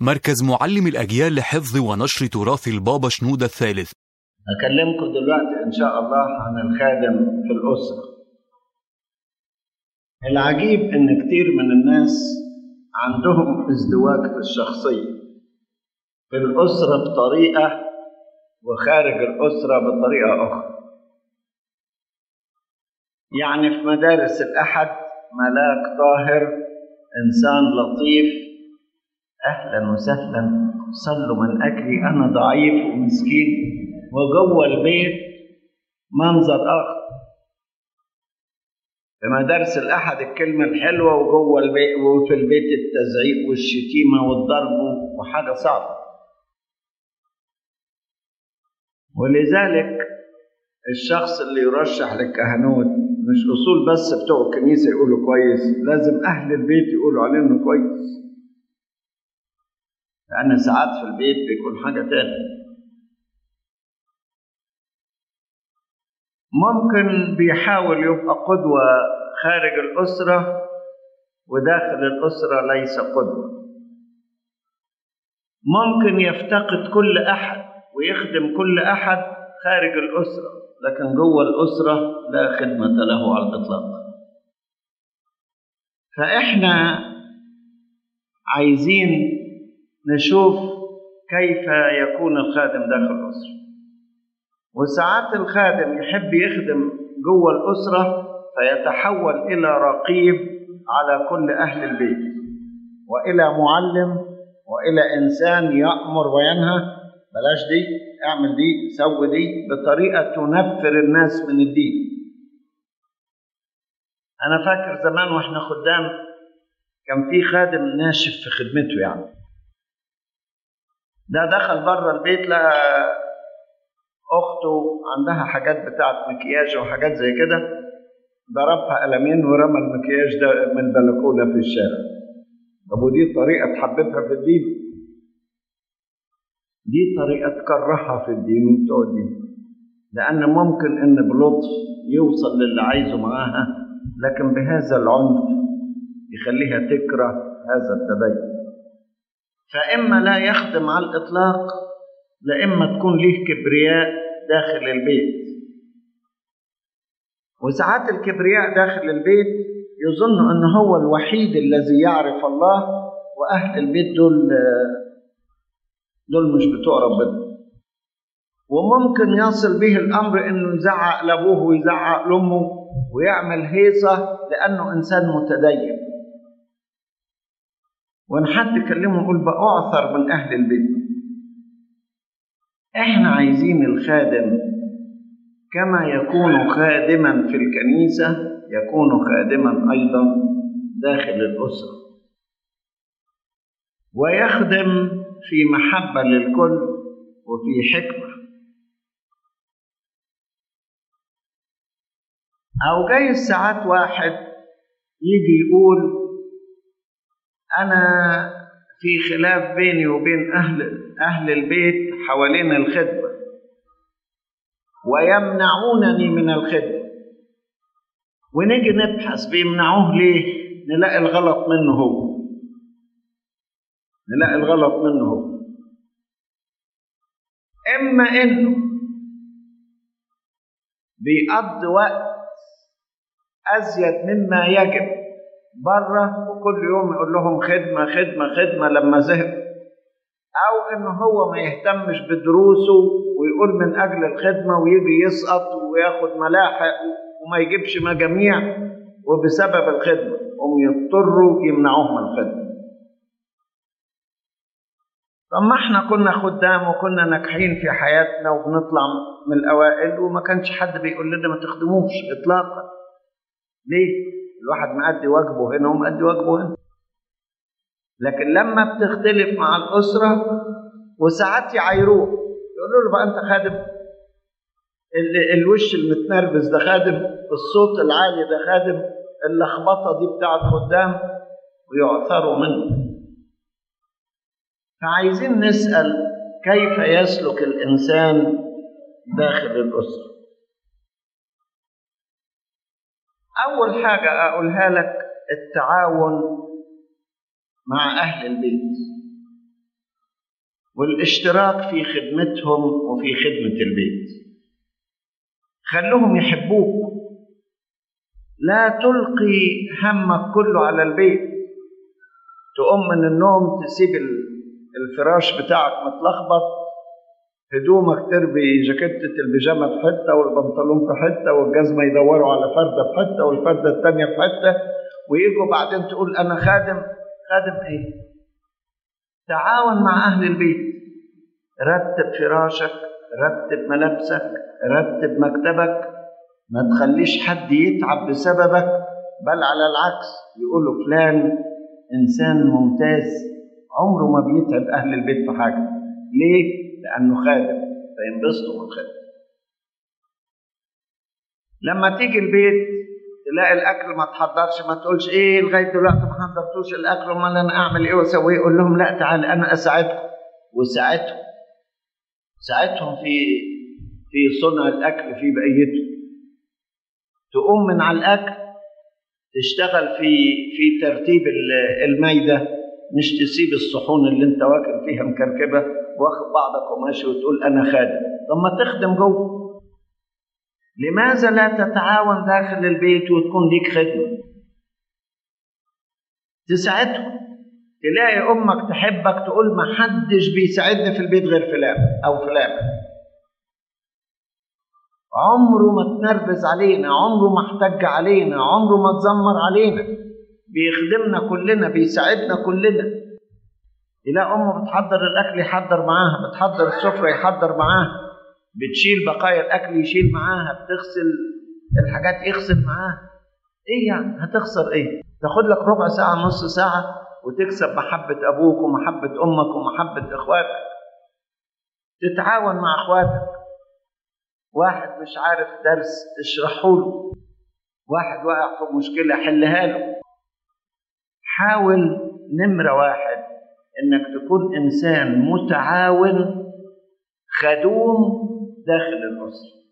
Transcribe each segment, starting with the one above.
مركز معلم الأجيال لحفظ ونشر تراث البابا شنودة الثالث. هكلمكم دلوقتي إن شاء الله عن الخادم في الأسرة. العجيب إن كتير من الناس عندهم ازدواج في الشخصية، في الأسرة بطريقة وخارج الأسرة بطريقة أخرى. يعني في مدارس الأحد ملاك طاهر، إنسان لطيف، أهلا وسهلا، صلوا من أجلي أنا ضعيف ومسكين. وجوه البيت منظر آخر. في مدارس الأحد الكلمة الحلوة، وجوه البيت وفي البيت التزعيق والشتيمة والضرب وحاجة صعبة. ولذلك الشخص اللي يرشح للكهنوت مش أصول بس بتوع الكنيسة يقولوا كويس، لازم أهل البيت يقولوا عليه إنه كويس، لأن ساعات في البيت بيكون حاجة تانية. ممكن بيحاول يبقى قدوة خارج الأسرة، وداخل الأسرة ليس قدوة. ممكن يفتقد كل أحد ويخدم كل أحد خارج الأسرة، لكن جوه الأسرة لا خدمة له على الإطلاق. فإحنا عايزين نشوف كيف يكون الخادم داخل الأسرة. وساعات الخادم يحب يخدم جوه الأسرة فيتحول إلى رقيب على كل أهل البيت، وإلى معلم، وإلى إنسان يأمر وينهى، بلاش دي، اعمل دي، سوي دي، بطريقة تنفر الناس من الدين. أنا فاكر زمان وإحنا خدام كان في خادم ناشف في خدمته، يعني ده دخل بره البيت لقى أخته عندها حاجات بتاعت مكياج وحاجات زي كده، ضربها قلمين ورمى المكياج ده من البلكونة في الشارع. طب ودي طريقة تحببها في الدين؟ دي طريقة تكرهها في الدين وبتوع الدين، لأن ممكن إن بلطف يوصل للي عايزه معاها، لكن بهذا العنف يخليها تكره هذا التدين. فإما لا يخدم على الإطلاق، لإما تكون له كبرياء داخل البيت. وساعات الكبرياء داخل البيت يظن أنه هو الوحيد الذي يعرف الله، وأهل البيت دول مش بتوع ربنا. وممكن يصل به الأمر أنه يزعق لأبوه ويزعق لأمه ويعمل هيصة لأنه إنسان متدين، وإن حد كلمه يقول بأعثر من أهل البيت. إحنا عايزين الخادم كما يكون خادما في الكنيسة يكون خادما أيضا داخل الأسرة، ويخدم في محبة للكل وفي حكمة. أو جاي ساعات واحد يجي يقول أنا في خلاف بيني وبين أهل البيت حوالين الخدمة ويمنعونني من الخدمة، ونيجي نبحث بيمنعوه ليه، نلاقي الغلط منه هو، نلاقي الغلط منه هو. إما إنه بيقضي وقت أزيد مما يجب بره، وكل يوم يقول لهم خدمة خدمة خدمة لما زهق، أو إنه هو ما يهتمش بدروسه ويقول من أجل الخدمة ويجي يسقط وياخد ملاحق وما يجيبش مجاميع، وبسبب الخدمة هم يضطروا يمنعوه من الخدمة. طب ما احنا كنا خدام وكنا ناجحين في حياتنا وبنطلع من الأوائل، وما كانش حد بيقول لنا ما تخدموش إطلاقا. ليه؟ الواحد مأدي واجبه هنا ومأدي واجبه هنا. لكن لما بتختلف مع الأسرة وساعات يعايروه، يقولوا له بقى أنت خادم، الوش المتنرفز ده خادم، الصوت العالي ده خادم، اللخبطة دي بتاعت خدام، ويعثروا منه. فعايزين نسأل كيف يسلك الإنسان داخل الأسرة. أول حاجة أقولها لك التعاون مع أهل البيت. والاشتراك في خدمتهم وفي خدمة البيت. خلوهم يحبوك، لا تلقي همك كله على البيت. تقوم من النوم تسيب الفراش بتاعك متلخبط، هدومك تربي جاكيتة البيجامة في حتة والبنطلون في حتة والجزمة يدوروا على فردة في حتة والفردة التانية في حتة، ويجوا بعدين تقول أنا خادم. خادم إيه؟ تعاون مع أهل البيت، رتب فراشك، رتب ملابسك، رتب مكتبك، ما تخليش حد يتعب بسببك، بل على العكس يقولوا فلان إنسان ممتاز عمره ما بيتعب أهل البيت في حاجة. ليه؟ لأنه خادم، فينبسطوا من الخدمة. لما تيجي البيت تلاقي الأكل ما تحضرش، ما تقولش إيه لغاية دلوقتي ما حضرتوش الأكل، أمال أنا أعمل إيه وأسوي إيه؟ قول لهم لا تعال أنا أساعدكم. ساعدهم في صنع الأكل في بقيته. تقوم من على الأكل تشتغل في ترتيب المايدة، مش تسيب الصحون اللي انت واكل فيها مكركبة واخد بعضك وماشي وتقول أنا خادم. طب ما تخدم جوه. لماذا لا تتعاون داخل البيت وتكون ليك خدمة؟ تساعدهم. تلاقي أمك تحبك تقول ما حدش بيساعدني في البيت غير فلان أو فلان، عمره ما تنرفز علينا، عمره ما احتج علينا، عمره ما تزمر علينا، بيخدمنا كلنا، بيساعدنا كلنا. تلاقي أمه بتحضر الأكل يحضر معاها، بتحضر السفرة يحضر معاها، بتشيل بقايا الأكل يشيل معاها، بتغسل الحاجات يغسل معاها. إيه يعني هتخسر إيه؟ تاخد لك ربع ساعة نص ساعة وتكسب محبة أبوك ومحبة أمك ومحبة إخواتك. تتعاون مع إخواتك. واحد مش عارف درس اشرحه له، واحد واقع في مشكلة حلها له. حاول نمرة واحد إنك تكون إنسان متعاون خدوم داخل الأسرة.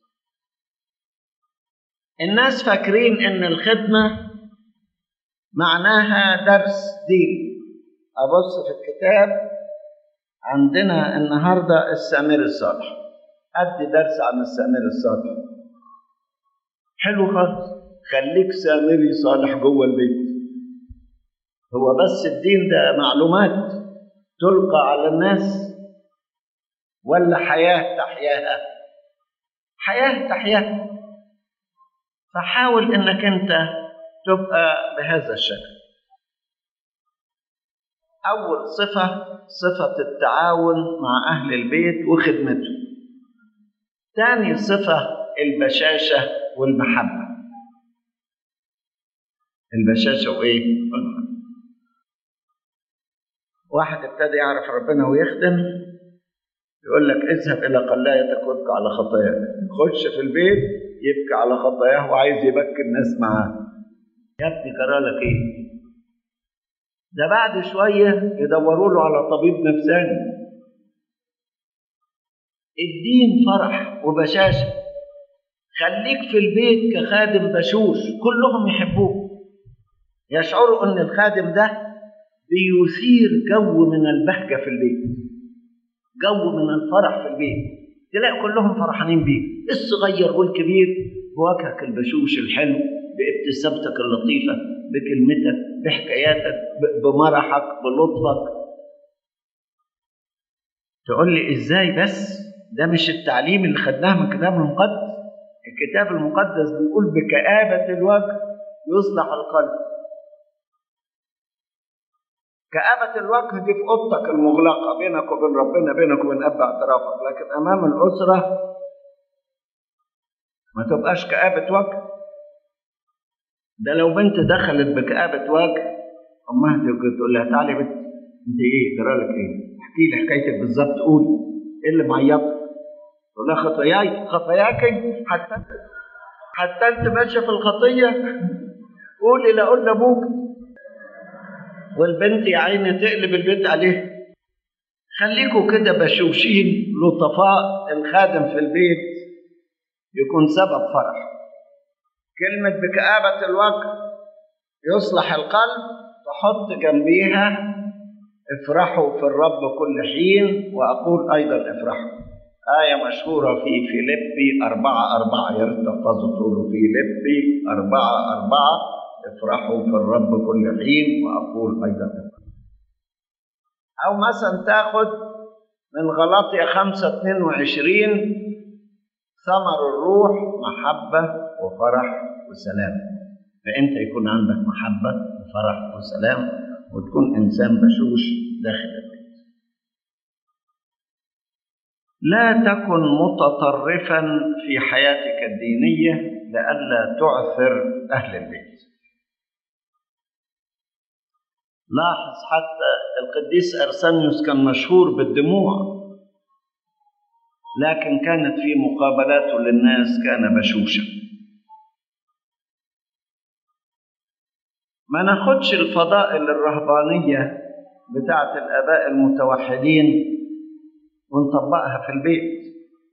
الناس فاكرين إن الخدمة معناها درس دين. أبص في الكتاب عندنا النهاردة السامري الصالح، أدي درس عن السامري الصالح. حلو خالص، خليك سامري صالح جوه البيت. هو بس الدين ده معلومات تلقى على الناس ولا حياة تحياها؟ حياة تحياها. فحاول إنك أنت تبقى بهذا الشكل. أول صفة التعاون مع أهل البيت وخدمته. ثاني صفة البشاشة والمحبة. البشاشة وإيه؟ والمحبة. واحد ابتدى يعرف ربنا ويخدم، يقول لك اذهب إلى قلاية تبكي على خطاياك. خش في البيت يبكي على خطاياه وعايز يبكي الناس معاه. يا ابني جرالك إيه؟ ده بعد شوية يدوروا له على طبيب نفساني. الدين فرح وبشاشة. خليك في البيت كخادم بشوش، كلهم يحبوك، يشعروا أن الخادم ده بيثير جو من البهجة في البيت، جو من الفرح في البيت. تلاقي كلهم فرحانين بيك، الصغير والكبير، بوجهك البشوش الحلو، بابتسامتك اللطيفة، بكلمتك، بحكاياتك، بمرحك، بلطفك. تقول لي إزاي بس؟ ده مش التعليم اللي خدناه من الكتاب المقدس. الكتاب المقدس بيقول بكآبة الوجه يصلح القلب. كآبة الوجه دي في أوضتك المغلقة بينك وبين ربنا، بينك وبين أب اعترافك، لكن أمام الأسرة ما تبقاش كآبة وجه. ده لو بنت دخلت بكآبة وجه أمها تقول لها تعالي بنت، أنت إيه جرالك إيه؟ احكي لي حكايتك بالظبط، قول إيه اللي معيطك؟ تقول لها خطاياكي حتى أنت ماشية في الخطية، قولي لا قلنا أبوك. والبنت يا عيني تقلب البيت عليه. خليكوا كده بشوشين لطفاء. الخادم في البيت يكون سبب فرح. كلمة بكآبة الوجه يصلح القلب تحط جنبيها افرحوا في الرب كل حين، وأقول أيضا افرحوا. آية مشهورة في فيليبي 4:4، يا ريت تحفظوا تقولوا فيليبي 4:4 افرحوا في الرب كل حين وأقول أيضا افرحوا. أو مثلا تاخد من غلاطيا 5:22 ثمر الروح محبة وفرح وسلام. فأنت يكون عندك محبة وفرح وسلام وتكون إنسان بشوش داخل البيت. لا تكن متطرفا في حياتك الدينية لئلا تعثر أهل البيت. لاحظ حتى القديس أرسانيوس كان مشهور بالدموع، لكن كانت في مقابلاته للناس كان بشوشا. ما ناخدش الفضائل الرهبانية بتاعت الآباء المتوحدين ونطبقها في البيت.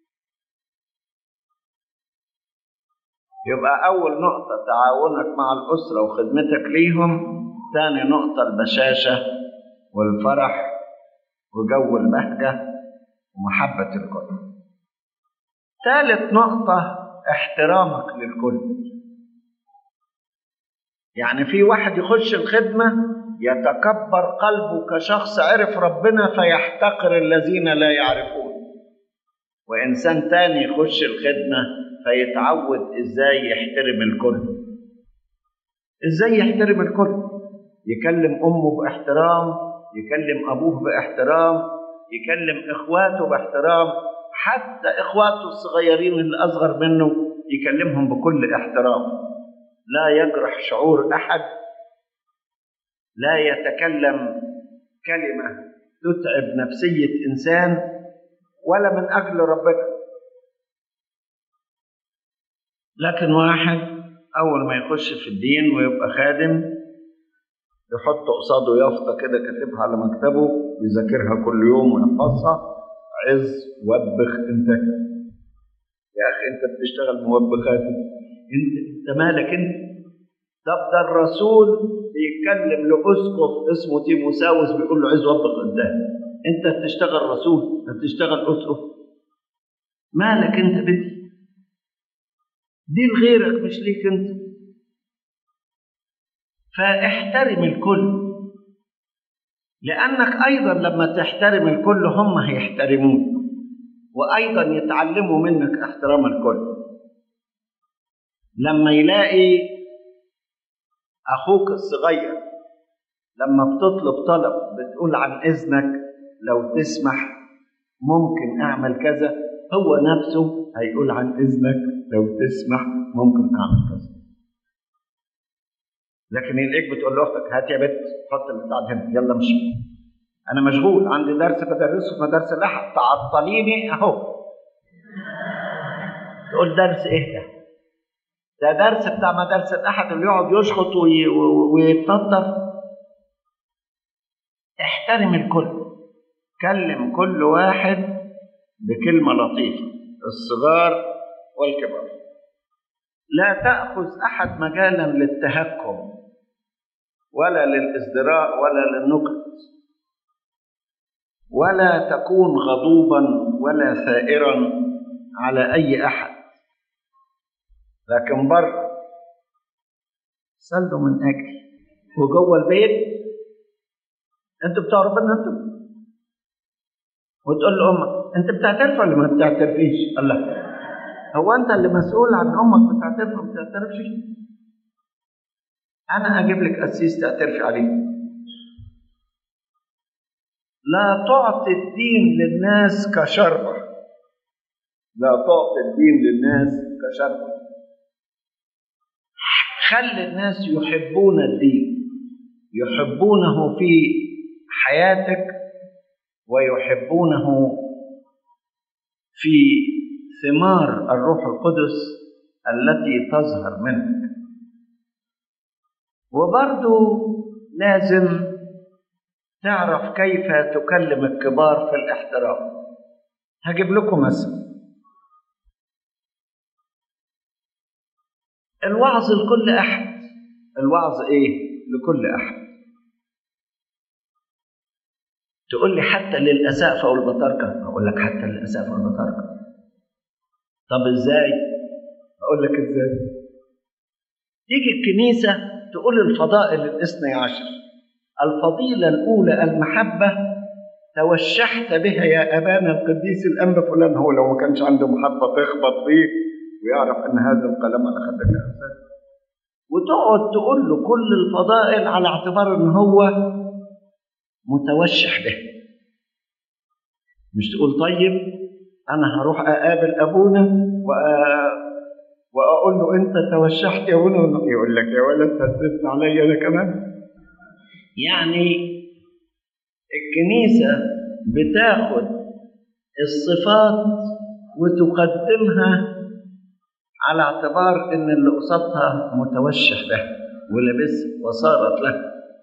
يبقى أول نقطة تعاونك مع الأسرة وخدمتك ليهم. ثاني نقطة البشاشة والفرح وجو البهجة ومحبة الكل. ثالث نقطة احترامك للكل. يعني في واحد يخش الخدمة يتكبر قلبه كشخص عرف ربنا فيحتقر الذين لا يعرفون، وإنسان تاني يخش الخدمة فيتعود إزاي يحترم الكل. إزاي يحترم الكل؟ يكلم أمه باحترام، يكلم أبوه باحترام، يكلم إخواته باحترام، حتى إخواته الصغيرين اللي أصغر منه يكلمهم بكل احترام. لا يجرح شعور أحد، لا يتكلم كلمة تتعب نفسية إنسان ولا من أجل ربنا. لكن واحد أول ما يخش في الدين ويبقى خادم يحط قصاده يافطة كده كاتبها على مكتبه يذاكرها كل يوم ويحفظها: عز وبخ انت. يا أخي أنت بتشتغل موبخات، أنت مالك أنت؟ طب ده الرسول بيتكلم لأسقف اسمه تيموساوس بيقول له عز وبخ انت. أنت بتشتغل رسول، بتشتغل أسقف، مالك أنت بدي؟ دي لغيرك مش ليك أنت. فاحترم الكل، لأنك أيضا لما تحترم الكل هم هيحترموك وأيضا يتعلموا منك احترام الكل. لما يلاقي أخوك الصغير لما بتطلب طلب بتقول عن إذنك لو تسمح ممكن أعمل كذا، هو نفسه هيقول عن إذنك لو تسمح ممكن أعمل كذا. لكن يلاقيك بتقول لاختك هات يا بت حط البتاع هنا يلا امشي، انا مشغول عندي درس بدرسه في مدارس الاحد تعطليني اهو. تقول درس ايه ده درس بتاع مدارس الاحد اللي يقعد يشخط ويتنطر. احترم الكل، كلم كل واحد بكلمة لطيفة، الصغار والكبار. لا تأخذ أحد مجالا للتهكم ولا للازدراء ولا للنكت، ولا تكون غضوبا ولا ثائرا على أي أحد، لكن بره سلوا من أجل. وجوه البيت أنتوا بتوع ربنا أنتوا، وتقول لأمك أنت بتعترف ولا ما بتعترفيش؟ الله، هو أنت اللي مسؤول عن أمك بتعترف وما بتعترفش؟ أنا أجيب لك قسيس تعترفي عليه. لا تعطي الدين للناس كشربة، لا تعطي الدين للناس كشربة. خلي الناس يحبون الدين، يحبونه في حياتك ويحبونه في ثمار الروح القدس التي تظهر منك. وبرضو لازم تعرف كيف تكلم الكبار في الاحترام. هجيب لكم مثل. الوعظ لكل أحد. الوعظ إيه؟ لكل أحد. تقول لي حتى للأسافة والبطاركة، أقول لك حتى للأسافة والبطاركة. طب إزاي؟ أقول لك إزاي. تيجي الكنيسة تقول الفضائل 12. الفضيلة الأولى المحبة، توشحت بها يا أبانا القديس الأنبا فلان. هو لو ما كانش عنده محبة تخبط فيه ويعرف أن هذا القلم على خدك أساس، وتقعد تقول له كل الفضائل على اعتبار أن هو متوشح به. مش تقول طيب أنا هروح أقابل أبونا وأقول له أنت توشحت يا أبونا، يقول لك يا ولد هتزيد علي أنا كمان. يعني الكنيسة بتاخد الصفات وتقدمها على اعتبار ان اللي قصادها متوشح به ولبس وصارت له.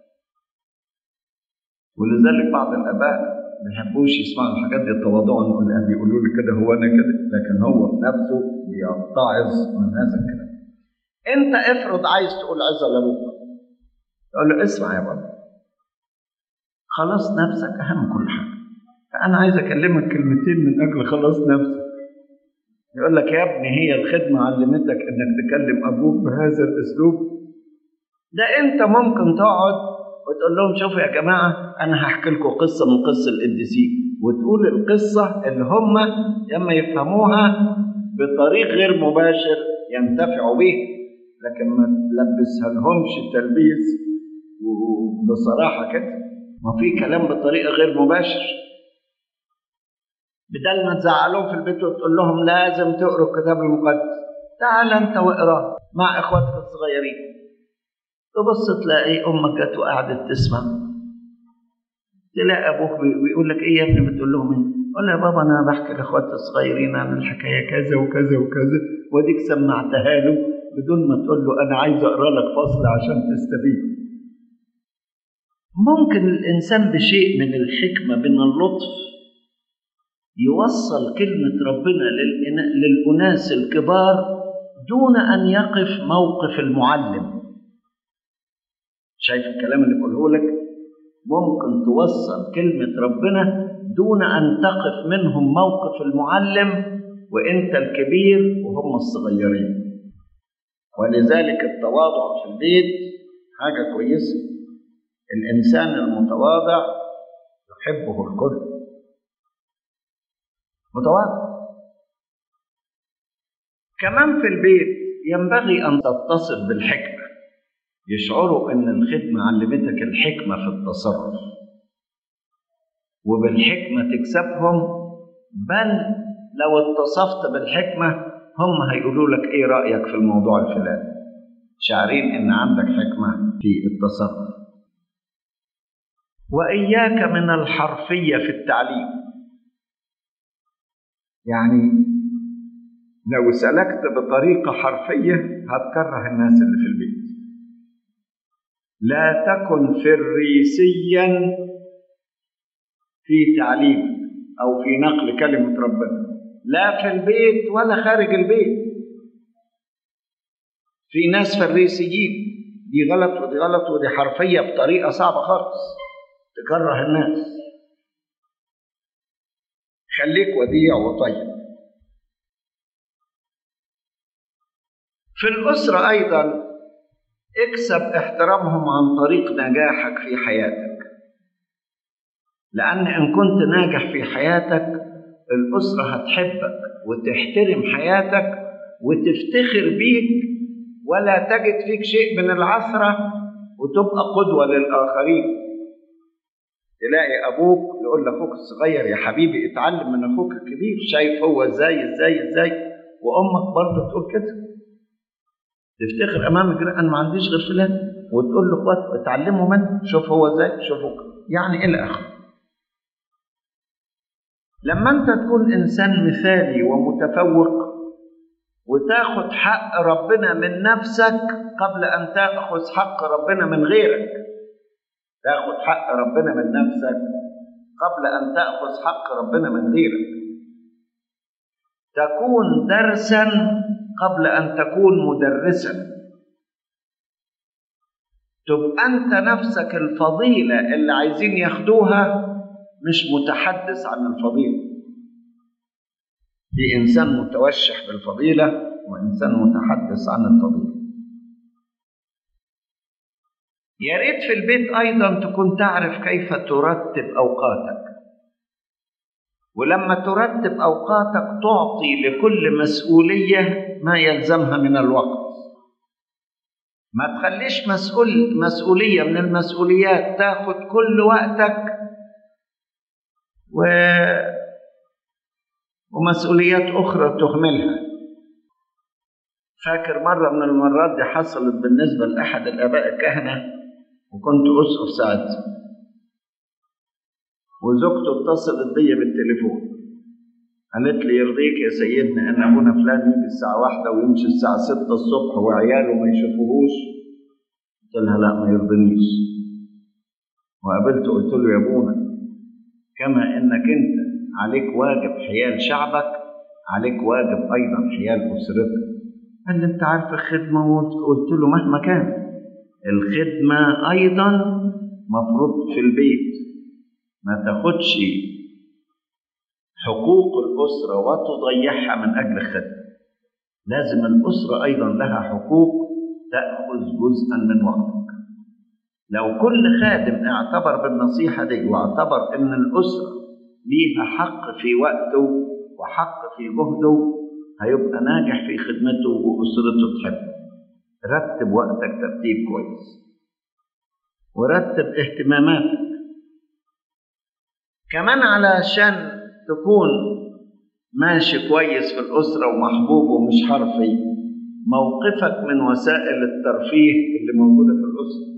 ولذلك بعض الاباء ما يحبوش يسمعوا الحاجات دي تواضعا، بيقولوا لي كده هو انا كده، لكن هو بنفسه بيتعظ من هذا الكلام. انت افرض عايز تقول عزة لابوك، تقول له اسمع يا بابا، خلاص نفسك اهم كل حاجه، فانا عايز اكلمك كلمتين من اجل خلاص نفسك. يقول لك يا ابني هي الخدمه علمتك انك تكلم ابوك بهذا الاسلوب؟ ده انت ممكن تقعد وتقول لهم شوفوا يا جماعه انا هحكي لكم قصه من قصه القديسين، وتقول القصه اللي هم لما يفهموها بطريق غير مباشر ينتفعوا به، لكن ما تلبسها لهمش تلبيس وبصراحه كده. ما في كلام بطريقه غير مباشر، بدل ما تزعلهم في البيت وتقول لهم لازم تقروا الكتاب المقدس، تعال انت واقراه مع اخواتك الصغيرين. تبص تلاقي امك جت وقعدت تسمع، تلاقي ابوك بيقول لك ايه يا ابني بتقول لهم ايه؟ قول له يا بابا انا بحكي لاخواتي الصغيرين عن الحكايه كذا وكذا وكذا، وديك سمعتها له بدون ما تقول له انا عايز اقرا لك فصل عشان تستفيد. ممكن الانسان بشيء من الحكمه من اللطف يوصل كلمة ربنا للأناس الكبار دون أن يقف موقف المعلم. شايف الكلام اللي بقوله لك؟ ممكن توصل كلمة ربنا دون أن تقف منهم موقف المعلم وإنت الكبير وهم الصغيرين. ولذلك التواضع في البيت حاجة كويسة. الإنسان المتواضع يحبه الكل، متواضع. كمان في البيت ينبغي أن تتصف بالحكمة، يشعروا أن الخدمة علمتك الحكمة في التصرف، وبالحكمة تكسبهم، بل لو اتصفت بالحكمة هم هيقولوا لك إيه رأيك في الموضوع الفلاني، شعرين أن عندك حكمة في التصرف. وإياك من الحرفية في التعليم. يعني لو سلكت بطريقة حرفية هتكره الناس اللي في البيت. لا تكن فريسيا في تعليم أو في نقل كلمة ربنا، لا في البيت ولا خارج البيت. في ناس فريسيين، دي غلط ودي غلط ودي حرفية بطريقة صعبة خالص تكره الناس. خليك وديع وطيب. في الأسرة أيضا اكسب احترامهم عن طريق نجاحك في حياتك، لأن إن كنت ناجح في حياتك الأسرة هتحبك وتحترم حياتك وتفتخر بيك، ولا تجد فيك شيء من العثرة وتبقى قدوة للآخرين. تلاقي أبوك يقول لأخوك الصغير يا حبيبي اتعلم من أخوك الكبير، شايف هو ازاي، وأمك برضه تقول كده، تفتخر أمام الجيران أنا ما عنديش غير فلان، وتقول له اخواتك اتعلموا منه، شوف هو ازاي، شوفوا يعني إلى آخره. لما أنت تكون إنسان مثالي ومتفوق وتاخد حق ربنا من نفسك قبل أن تأخذ حق ربنا من غيرك، تاخد حق ربنا من نفسك قبل أن تأخذ حق ربنا من غيرك، تكون درسا قبل أن تكون مدرسا، تبقى أنت نفسك الفضيلة اللي عايزين ياخدوها مش متحدث عن الفضيلة. في إنسان متوشح بالفضيلة وإنسان متحدث عن الفضيلة. يا ريت في البيت أيضا تكون تعرف كيف ترتب أوقاتك، ولما ترتب أوقاتك تعطي لكل مسؤولية ما يلزمها من الوقت. ما تخليش مسؤولية من المسؤوليات تاخد كل وقتك ومسؤوليات أخرى تهملها. فاكر مرة من المرات دي حصلت بالنسبة لأحد الآباء الكهنة، وكنت أسقف ساعتها، وزوجته اتصلت بي بالتليفون قالت لي يرضيك يا سيدنا أن أبونا فلان يجي الساعة 1 ويمشي الساعة 6 الصبح وعياله ما يشوفوهوش. قلت لها لا ما يرضنيش. وقابلته قلت له يا أبونا كما إنك أنت عليك واجب حيال شعبك عليك واجب أيضا حيال أسرتك. قال لي أنت عارف الخدمة. قلت له مهما كان الخدمة أيضا مفروض في البيت، ما تاخدش حقوق الأسرة وتضيعها من أجل الخدمة. لازم الأسرة أيضا لها حقوق تأخذ جزءا من وقتك. لو كل خادم اعتبر بالنصيحة دي واعتبر أن الأسرة ليها حق في وقته وحق في جهده، هيبقى ناجح في خدمته وأسرته تحبه. رتب وقتك ترتيب كويس، ورتب اهتماماتك كمان علشان تكون ماشي كويس في الأسرة ومحبوب ومش حرفي. موقفك من وسائل الترفيه اللي موجودة في الأسرة.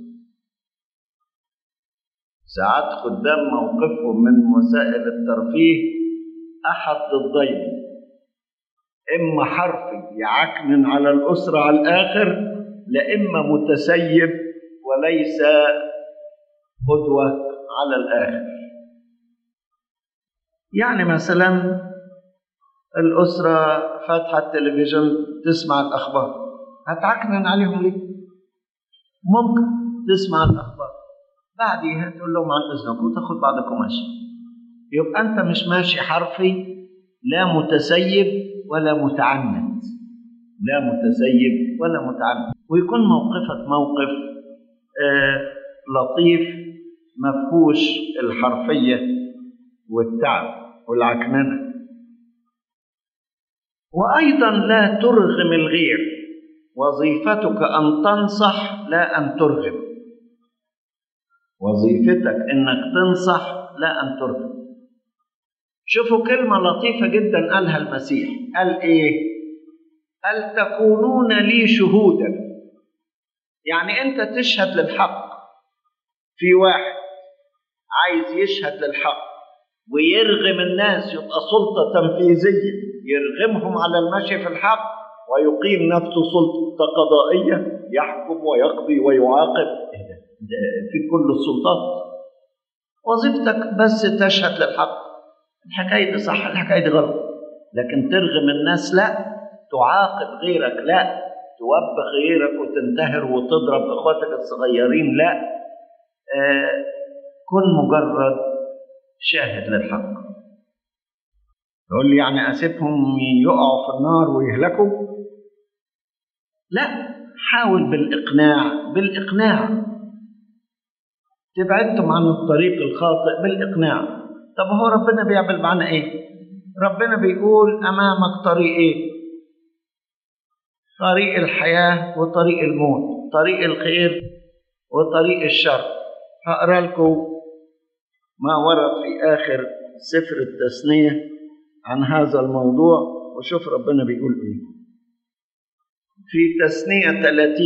ساعات خدام موقفهم من وسائل الترفيه أحد ضدين: إما حرفي يعكنن على الأسرة على الآخر، لإما متسيب وليس قدوة على الآخر. يعني مثلا الأسرة فاتحة التلفزيون تسمع الأخبار، هتعكنن عليهم ليه؟ ممكن تسمع الأخبار بعديها تقول لهم عن إذنكم وتاخد بعضكم ماشي. يبقى أنت مش ماشي حرفي، لا متسيب ولا متعنت، لا متسيب ولا متعنت، ويكون موقفك موقف لطيف مفهوش الحرفية والتعب والعكننة. وأيضا لا ترغم الغير. وظيفتك أن تنصح لا أن ترغم. وظيفتك أنك تنصح لا أن ترغم. شوفوا كلمة لطيفة جدا قالها المسيح. قال إيه؟ قال تكونون لي شهودا. يعني أنت تشهد للحق. في واحد عايز يشهد للحق ويرغم الناس، يبقى سلطة تنفيذية يرغمهم على المشي في الحق، ويقيم نفسه سلطة قضائية يحكم ويقضي ويعاقب. في كل السلطات. وظيفتك بس تشهد للحق. الحكاية دي صح، الحكاية دي غلط. لكن ترغم الناس لا، تعاقب غيرك لا، توبخ غيرك وتنتهر وتضرب اخواتك الصغيرين لا. كن مجرد شاهد للحق. يقول لي يعني أسيبهم يقعوا في النار ويهلكوا؟ لا، حاول بالإقناع تبعدهم عن الطريق الخاطئ بالإقناع. طب هو ربنا بيعمل معنا إيه؟ ربنا بيقول أمامك طريقين: طريق الحياة وطريق الموت، طريق الخير وطريق الشر. هقرأ لكم ما ورد في آخر سفر التثنية عن هذا الموضوع وشوف ربنا بيقول إيه. في تثنية 30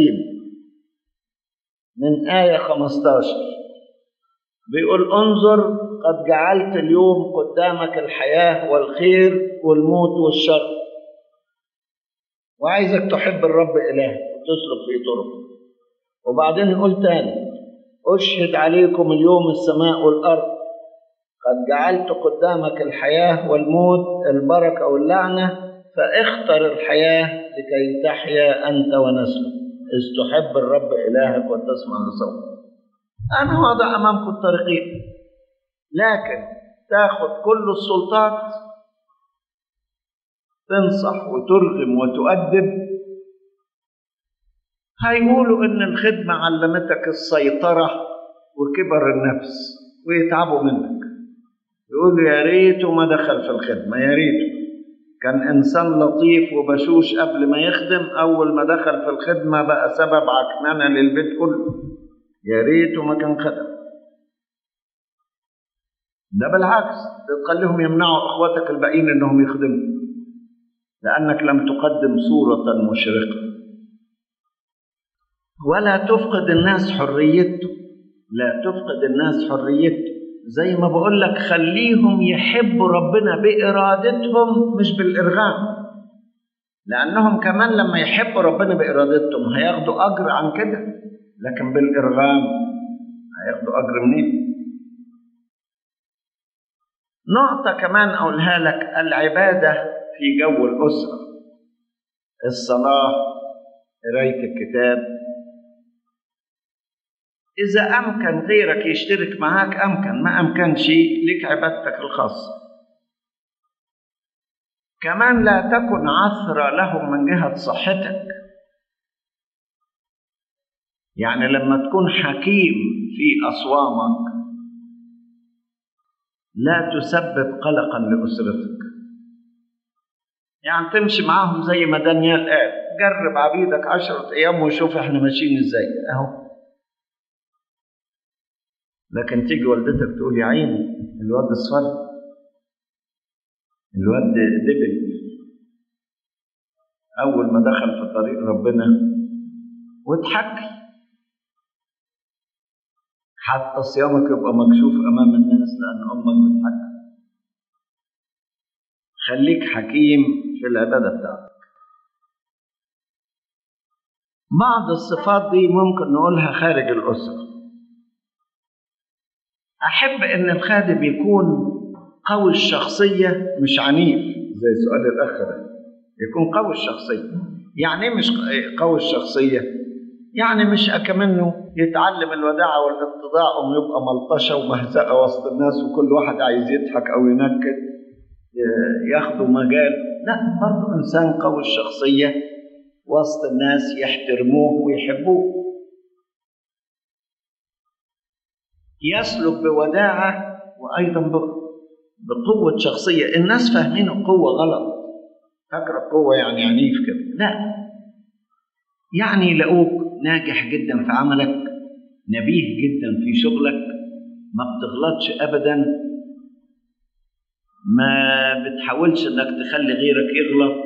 من آية 15 بيقول: انظر قد جعلت اليوم قدامك الحياة والخير والموت والشر، وعايزك تحب الرب إلهك وتسلك في طرقه. وبعدين يقول تاني: أشهد عليكم اليوم السماء والأرض، قد جعلت قدامك الحياة والموت، البركة واللعنة، فاختر الحياة لكي تحيا أنت ونسلك، إذ تحب الرب إلهك وتسمع لصوته. أنا وضع أمامكم الطريقين، لكن تاخد كل السلطات، تنصح وترغم وتؤدب، هيقولوا إن الخدمة علمتك السيطرة وكبر النفس ويتعبوا منك. يقولوا يا ريته ما دخل في الخدمة، يا ريته كان إنسان لطيف وبشوش قبل ما يخدم، أول ما دخل في الخدمة بقى سبب عكننة للبيت كله، يا ريته ما كان خدم. ده بالعكس، تخليهم يمنعوا إخواتك الباقيين إنهم يخدموا، لأنك لم تقدم صورة مشرقة. ولا تفقد الناس حريته، لا تفقد الناس حريته. زي ما بقول لك خليهم يحبوا ربنا بإرادتهم مش بالإرغام، لأنهم كمان لما يحبوا ربنا بإرادتهم هياخدوا أجر عن كده، لكن بالإرغام هياخدوا أجر منين؟ نقطة كمان أقولها لك، العبادة في جو الأسرة، الصلاة، قراية الكتاب. إذا أمكن غيرك يشترك معاك أمكن، ما أمكنش لك عبادتك الخاصة. كمان لا تكن عثرة لهم من جهة صحتك، يعني لما تكون حكيم في أصوامك لا تسبب قلقا لأسرتك. يعني تمشي معاهم زي ما دانيال قال، جرب عبيدك 10 أيام وشوف احنا ماشيين ازاي اهو. لكن تيجي والدتك تقول يا عيني الواد اصفر، الواد دبل أول ما دخل في طريق ربنا، وتحكي حتى صيامك يبقى مكشوف أمام الناس لأن أمك بتحكي. خليك حكيم في العبادة بتاعتك. بعض الصفات دي ممكن نقولها خارج الأسرة. أحب إن الخادم يكون قوي الشخصية مش عنيف، زي سؤال الأخ ده، يكون قوي الشخصية. يعني مش قوي الشخصية، يعني مش أكمنه يتعلم الوداعة والاتضاع ويبقى ملطشة ومهزقة وسط الناس وكل واحد عايز يضحك أو ينكد ياخدوا مجال. لا، برضه إنسان قوي الشخصية وسط الناس يحترموه ويحبوه. يسلك بوداعة وأيضا بقوة شخصية. الناس فاهمين القوة غلط، فاكرة القوة يعني عنيف كده، لا، يعني يلاقوك ناجح جدا في عملك، نبيه جدا في شغلك، ما بتغلطش أبدا، ما بتحاولش انك تخلي غيرك يغلط،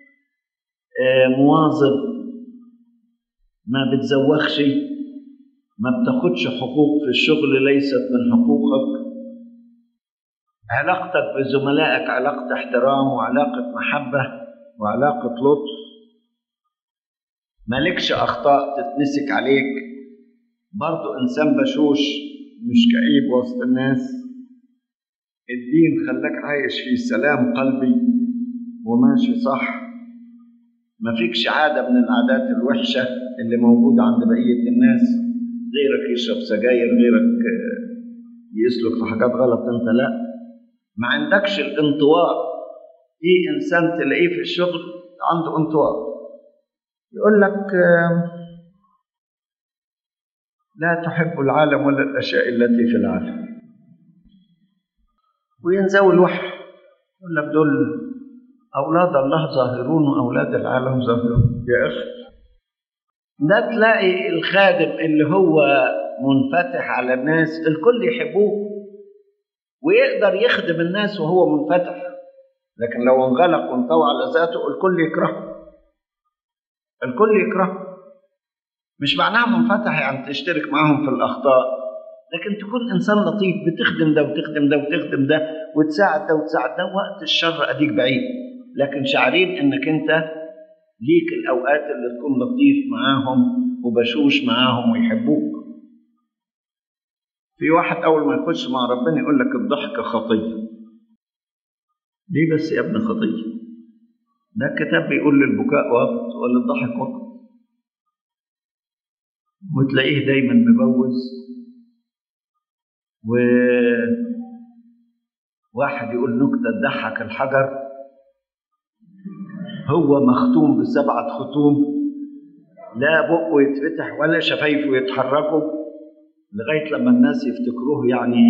مواظب، ما بتزوخش، ما بتاخدش حقوق في الشغل ليست من حقوقك. علاقتك بزملائك علاقة احترام وعلاقة محبة وعلاقة لطف، مالكش أخطاء تتمسك عليك، برضو إنسان بشوش مش كئيب وسط الناس. الدين خلاك عايش في سلام قلبي وماشي صح، ما فيكش عادة من العادات الوحشة اللي موجودة عند بقية الناس، غيرك يشرب سجاير، غيرك يسلك في حاجات غلط، انت لا، ما عندكش الانطواء. في انسان تلاقيه في الشغل عنده انطواء، يقول لك لا تحب العالم ولا الاشياء التي في العالم، وينزوي الوحي، يقول لك دول اولاد الله ظاهرون واولاد العالم ظاهرون. يا اخي، ده تلاقي الخادم اللي هو منفتح على الناس الكل يحبوه ويقدر يخدم الناس وهو منفتح، لكن لو انغلق وانطوى على ذاته الكل يكرهه، الكل يكرهه. مش معناها منفتح يعني تشترك معهم في الأخطاء، لكن تكون إنسان لطيف، بتخدم ده وتخدم ده وتخدم ده وتساعد ده وتساعد ده. وقت الشر أديك بعيد، لكن شعرين إنك أنت ليك الأوقات اللي تكون لطيف معاهم وبشوش معاهم ويحبوك. في واحد أول ما يخش مع ربنا يقول لك الضحك خطية. ليه بس يا ابن خطية؟ ده الكتاب بيقول للبكاء وقت وللضحك وقت، وتلاقيه دايما مبوز واحد يقول نكتة تضحك الحجر، هو مختوم ب7 ختوم، لا بقه يتفتح ولا شفايفه يتحركوا، لغاية لما الناس يفتكروه يعني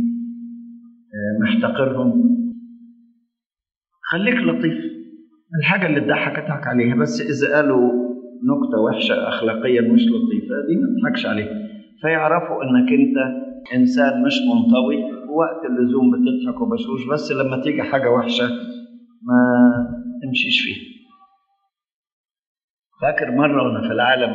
محتقرهم. خليك لطيف، الحاجة اللي تضحك اضحك عليها، بس إذا قالوا نكتة وحشة أخلاقيا مش لطيفة دي ما تضحكش عليها، فيعرفوا إنك أنت إنسان مش منطوي، ووقت اللزوم بتضحك وبشوش، بس لما تيجي حاجة وحشة ما تمشيش فيها. فاكر مرة وأنا في العالم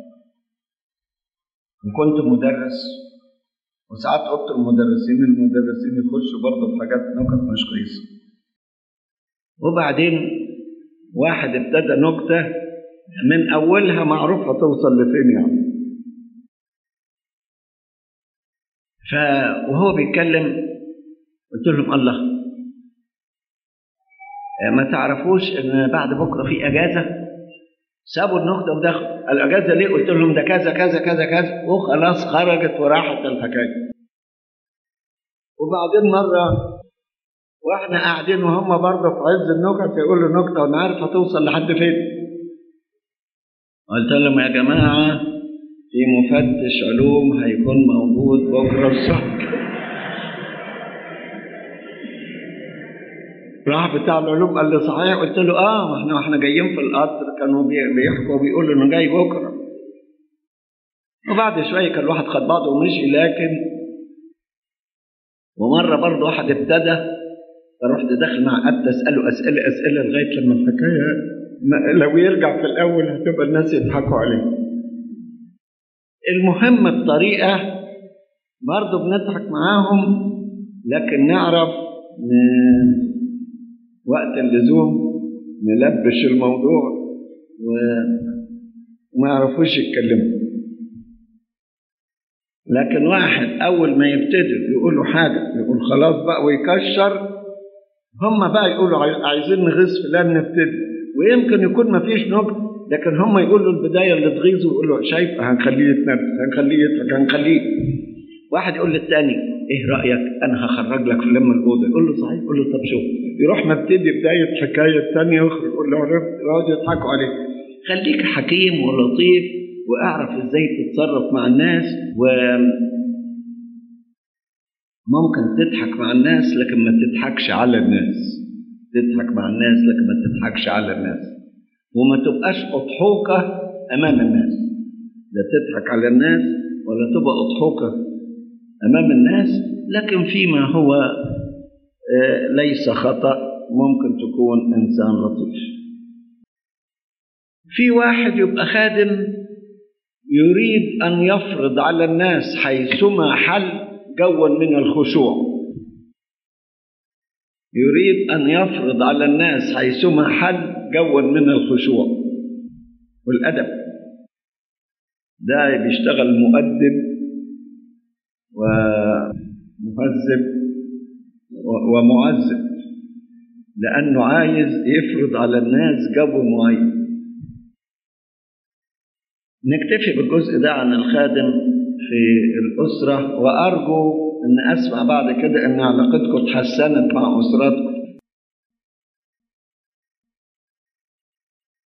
وكنت مدرس، وساعات أوضة المدرسين يخشوا برضه في حاجات نكت مش كويسة، وبعدين واحد ابتدى نكتة من أولها معروف هتوصل لفين يعني، وهو بيتكلم قلت لهم الله ما تعرفوش إن بعد بكرة في أجازة؟ سابوا النكتة ودخلوا الأجازة ليه؟ قلت لهم ده كذا كذا كذا كذا، وخلاص خرجت وراحت الحكاية. وبعدين مرة واحنا قاعدين وهم برضه في عز النكت يقولوا نكتة وانا عارف هتوصل لحد فين. قلت لهم يا جماعة في مفتش علوم هيكون موجود بكرة الصبح. راح بتاع العلوم قال لي صحيح؟ قلت له ما احنا جايين في القطر كانوا بيحكوا وبيقولوا انه جاي بكرة. وبعد شوية كان الواحد خد بعضه ومشي. لكن ومرة برضه واحد ابتدى، فرحت داخل مع قد اساله اسئله لغايه لما الحكايه لو يرجع في الاول هتبقى الناس يضحكوا عليه. المهم بطريقه برضه بنضحك معاهم، لكن نعرف وقت اللزوم نلبش الموضوع وما يعرفوش يتكلموا. لكن واحد اول ما يبتدي يقولوا حاجه يقول خلاص بقى ويكشر، هم بقى يقولوا عايزين نغيظ فلان نبتدي، ويمكن يكون ما فيش نكت، لكن هم يقولوا البدايه اللي تغيظه ويقولوا شايف هنخليه يتنرفز هنخليه يضحك هنخليه. واحد يقول للتاني ايه رايك انا هخرج لك فلان من الاوضه، يقول له صحيح، يقول له طب شوف، يروح مبتدي بدايه حكايه الثانيه يخرج يقول له عرفت، يقعدوا يضحكوا عليه. خليك حكيم ولطيف واعرف ازاي تتصرف مع الناس، ممكن تضحك مع الناس لكن ما تضحكش على الناس، تضحك مع الناس لكن ما تضحكش على الناس، وما تبقاش أضحوكة أمام الناس، لا تضحك على الناس ولا تبقى أضحوكة أمام الناس، لكن فيما هو ليس خطأ ممكن تكون إنسان لطيف. في واحد يبقى خادم يريد أن يفرض على الناس حيثما حل جوا من الخشوع، يريد أن يفرض على الناس حيثما حل جوا من الخشوع والأدب. ده بيشتغل مؤدب ومهذب ومعذب، لأنه عايز يفرض على الناس جو معين. نكتفي بالجزء ده عن الخادم في الأسرة، وأرجو أن أسمع بعد كده أن علاقتكم تحسنت مع أسرتكم